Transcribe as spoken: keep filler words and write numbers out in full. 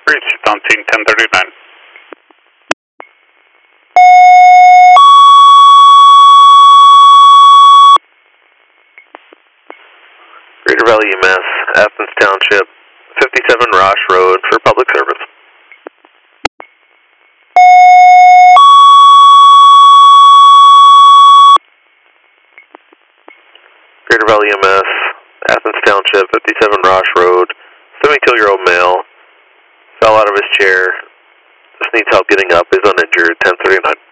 Reach Stanton ten thirty-nine. Greater Valley E M S, Athens Township, fifty-seven Rosh Road for public service. Greater Valley E M S, Athens Township, fifty-seven Rosh Road, seventy-two-year-old male, fell out of his chair, just needs help getting up, is uninjured, ten thirty-nine.